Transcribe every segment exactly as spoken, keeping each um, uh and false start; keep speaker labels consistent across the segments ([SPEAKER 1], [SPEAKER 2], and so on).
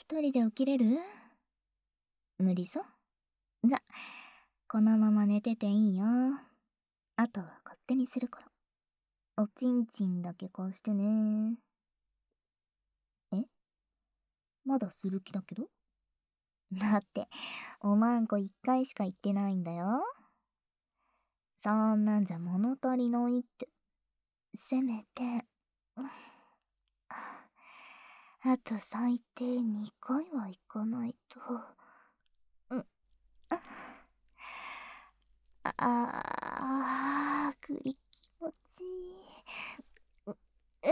[SPEAKER 1] 一人で起きれる？無理ぞ。じゃ、このまま寝てていいよ。あとは勝手にするから。おちんちんだけ貸してね。え？まだする気だけど？だって、おまんこ一回しか言ってないんだよ。そんなんじゃ物足りないって。せめて、うんあと最低にかいは行かないと。うん。ああー、首気持ちいい。うう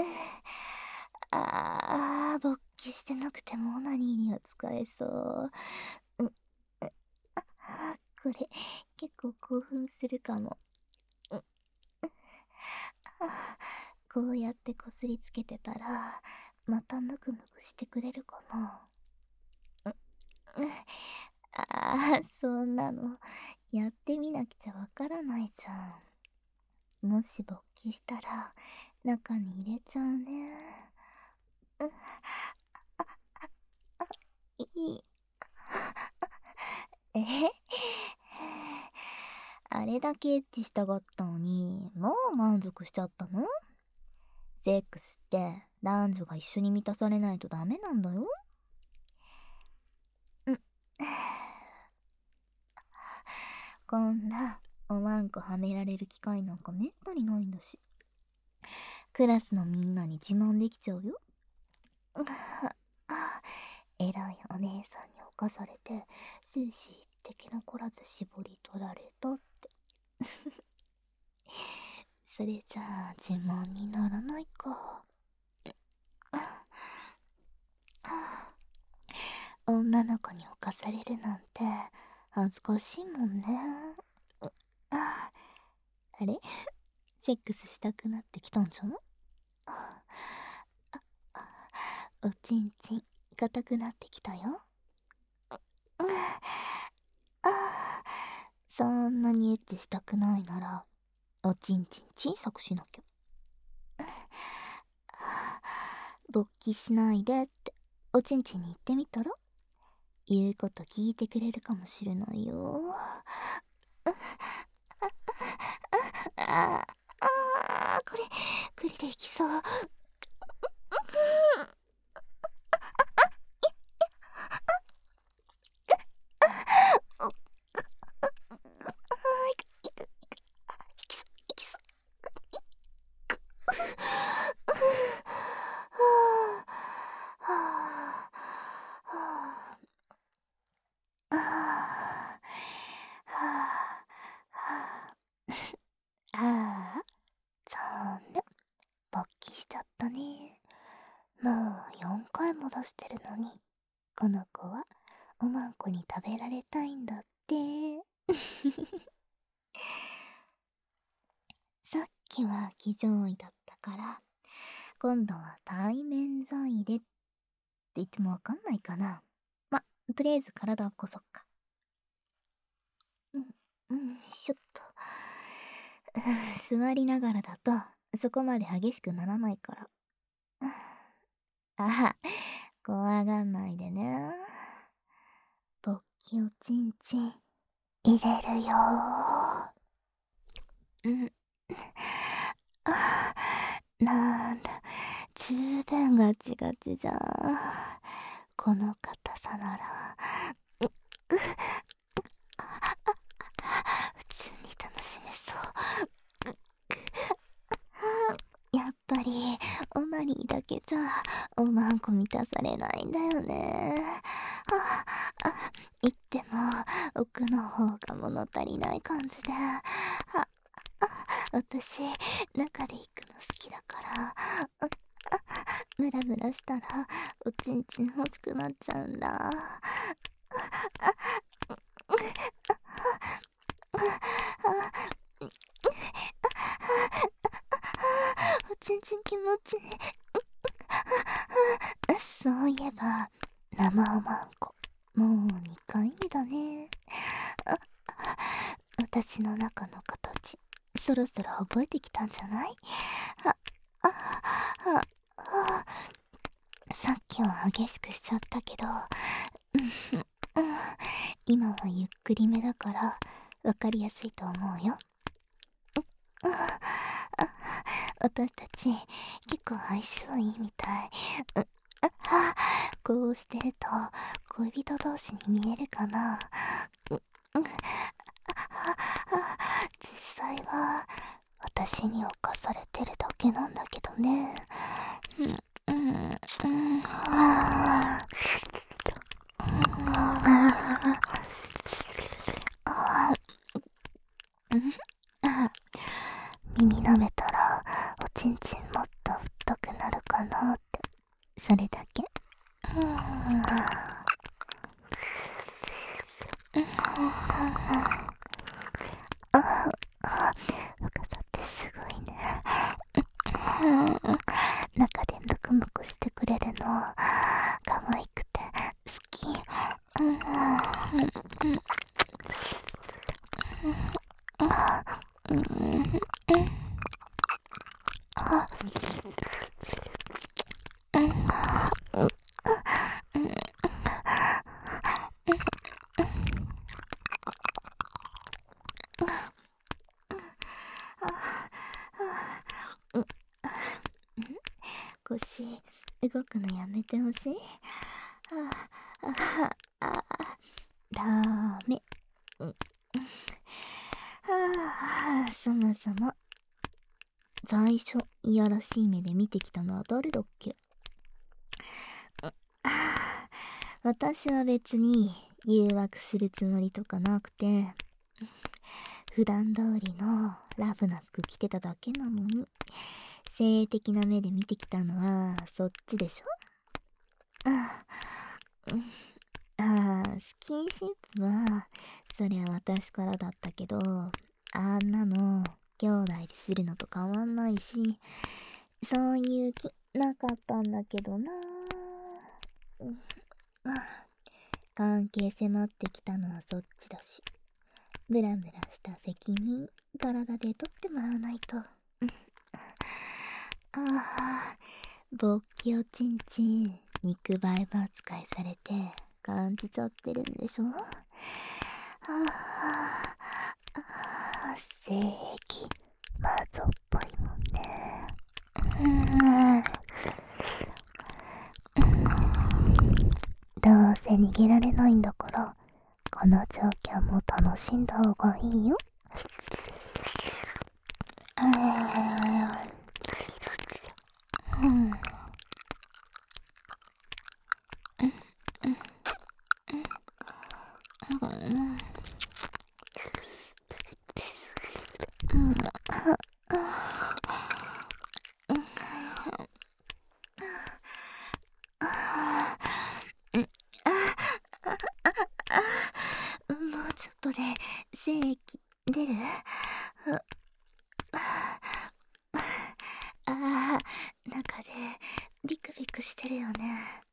[SPEAKER 1] ああ、勃起してなくてもオナニーには使えそう。ううあこれ、結構興奮するかも。うあこうやってこすりつけてたら、またぬくぬくしてくれるかな。うああ、そんなの、やってみなくちゃわからないじゃん。もし勃起したら、中に入れちゃうね。うああいい。えあれだけエッチしたかったのに、もう満足しちゃったの？セックスって男女が一緒に満たされないとダメなんだよ。うん。こんなおまんこはめられる機会なんかめったにないんだし。クラスのみんなに自慢できちゃうよ。偉いお姉さんに侵されて、終始一滴残らず絞り取られたって。それじゃあ自慢にならないか。女の子に侵されるなんて恥ずかしいもんね。あれセックスしたくなってきたんじゃん？おちんちん硬くなってきたよ。そんなにエッチしたくないならおちんちん小さくしなきゃ。勃起しないでっておちんちんに言ってみたら、言うこと聞いてくれるかもしれないよ。ああこれ栗でいきそう。ああ、残念。勃起しちゃったね。もうよんかいも出してるのに、この子はおまんこに食べられたいんだって。さっきは騎乗位だったから、今度は対面在でって言ってもわかんないかな。ま、とりあえず体をこそっか。うん、うん、しょっと。座りながらだと、そこまで激しくならないから。あ、怖がんないでね。勃起おちんちん、入れるよー。うん。あ、なんだ、十分ガチガチじゃん。この硬さなら、う、う、普通に楽しめそう。やっぱり、オナニーだけじゃ、おまんこ満たされないんだよね。あ、あ、言っても、奥の方が物足りない感じで。あ、あ、私、中で行くの好きだから、あ、あ、ムラムラしたら、おちんちん欲しくなっちゃうんだ。おちんちん気持ちいい。そういえば、生おまんこ、もうにかいめだね。あ、私の中の形、そろそろ覚えてきたんじゃない？あ、あ、あ、あ、 さっきは激しくしちゃったけど、うんうん今はゆっくりめだからわかりやすいと思うよ。うんあ私たち結構相性いいみたい。うあこうしてると恋人同士に見えるかな。ううん実際は私に侵されてるだけなんだけどね。うんうんうんあああ耳舐めたらおちんちんもっと太くなるかなって、それだけ。うんああ深さってすごいね。中でムクムクしてくれるの可愛くて好き。うんうんうんあ腰動くのやめてほしい。あああダメ。うんはあ、そもそも最初いやらしい目で見てきたのは誰だっけ。私は別に誘惑するつもりとかなくて、普段通りのラフな服着てただけなのに、性的な目で見てきたのはそっちでしょ。ああ、スキンシップはそりゃ私からだったけど、あんなの兄弟でするのと変わんないし、そういう気なかったんだけどな。うん関係迫ってきたのはそっちだし、ブラブラした責任体で取ってもらわないと。ああ勃起おちんちん肉バイブ扱いされて感じちゃってるんでしょ。あああ性癖マゾっぽいもんね。うんどうせ逃げられないんだからこの状況も楽しんだ方がいいよ。うんもうちょっとで精液出る。ああ中でビクビクしてるよね。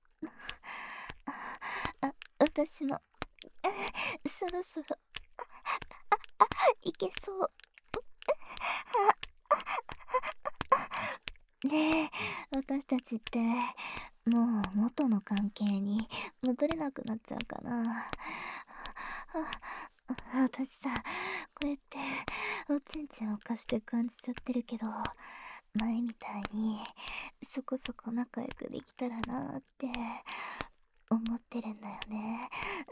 [SPEAKER 1] あ私もそろそろいけそうねえ。私たちってもう元の関係に戻れなくなっちゃうかな。私さこうやっておちんちんを貸して感じちゃってるけど、前みたいにそこそこ仲良くできたらなーって思ってるんだよね。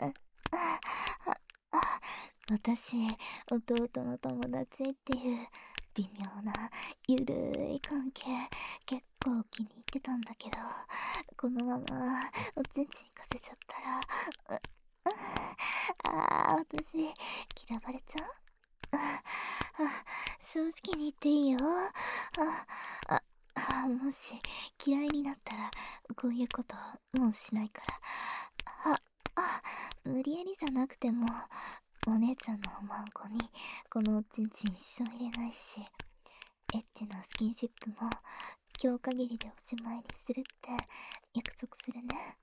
[SPEAKER 1] 私弟の友達っていう微妙なゆるい関係結構気に入ってたんだけど、このままおちんちん貸せちゃったらああ私嫌われちゃう。あ正直に言っていいよ。ああもし嫌いになったらこういうこともうしないから。ああ無理やりじゃなくてもお姉ちゃんのおまんこにこのおちんちん一生入れないし、エッチなスキンシップも今日限りでおしまいにするって約束するね。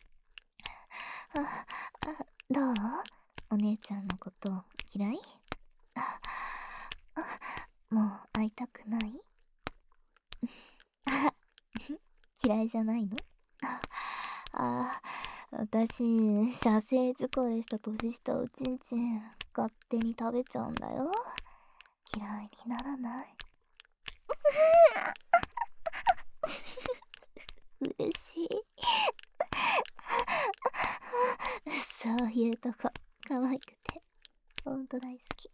[SPEAKER 1] ああどうお姉ちゃんのこと嫌い？あもう会いたくない？嫌いじゃないの？ あー、私、射精疲れした年下おちんちん、勝手に食べちゃうんだよ。嫌いにならない？嬉しい。そういうとこ、可愛くて、ほんと大好き。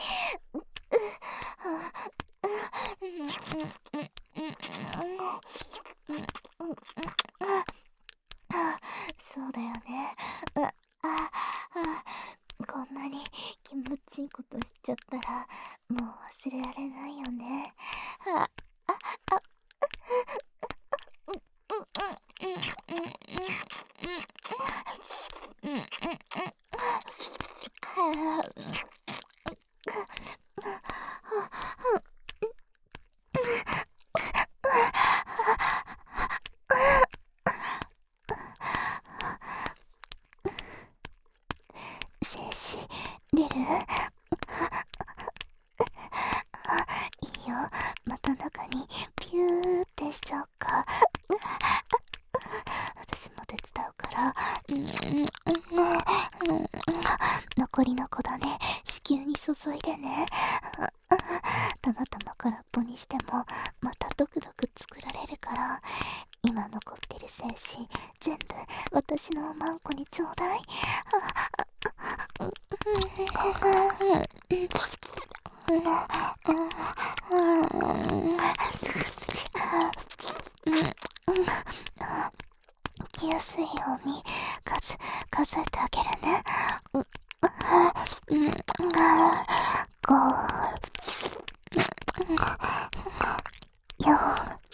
[SPEAKER 1] そうだよね。あ、あ、あ、こんなに気持ちいいことしちゃったら、もう忘れられないよね。あ、あ、あ、精子出る？いいよ、また中にピューってしちゃおうか。私も手伝うから。残りの子だね、子宮に注いでね。たまたま空っぽにしてもまたドクドク作られるから、今残ってる精子全部私のおまんこにちょうだい。来やすいように数数えてあげるね。ご、よん、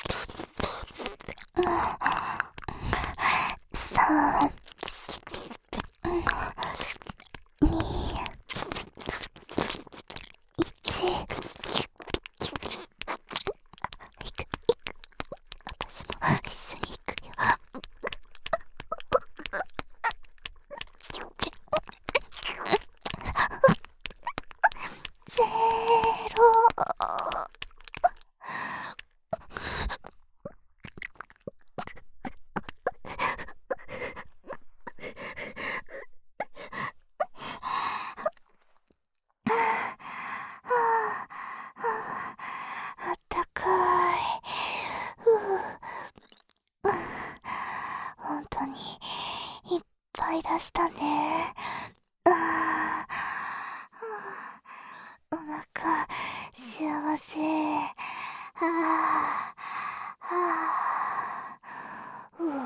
[SPEAKER 1] さん、に、いち。いくいく、私も一緒に行くよ。ゼロ。あったかい。ふう。ほんとにいっぱい出したね。あー、お腹幸せ。あー、あー、ふう。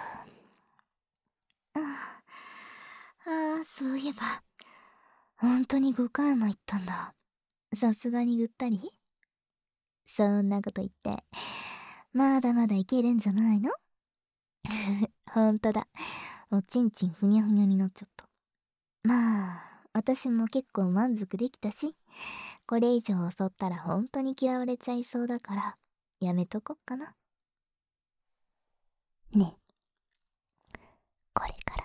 [SPEAKER 1] ああ、そういえば、ほんとにごかいも行ったんだ。さすがにぐったり？そんなこと言って、まだまだいけるんじゃないの？ほんとだ。おちんちんふにゃふにゃになっちゃった。まあ、私も結構満足できたし、これ以上襲ったらほんとに嫌われちゃいそうだから、やめとこっかな。ねえ、これか